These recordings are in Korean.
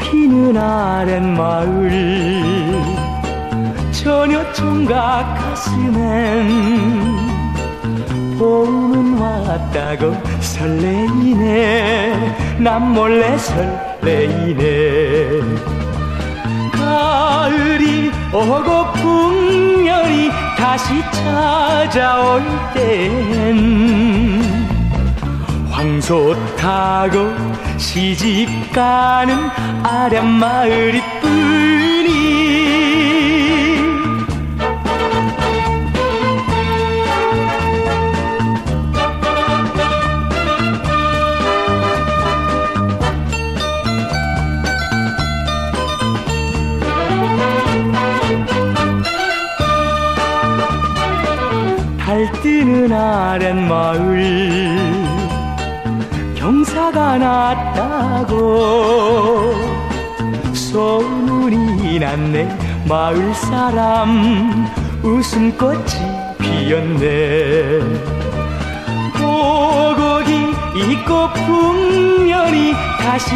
피는 아랫마을 처녀 총각 가슴엔 봄은 왔다고 설레이네. 난 몰래 설레이네. 가을이 오고 풍년이 다시 찾아올 땐 황소 타고 시집 가는 아랫마을이 뿐이. 달뜨는 아랫마을 경사가 났다고 소문이 났네. 마을 사람 웃음꽃이 피었네. 보고기 있고 풍년이 다시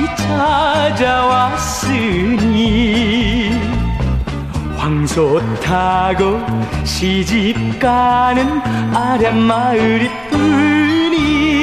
찾아왔으니 황소 타고 시집 가는 아랫마을이 뿐이.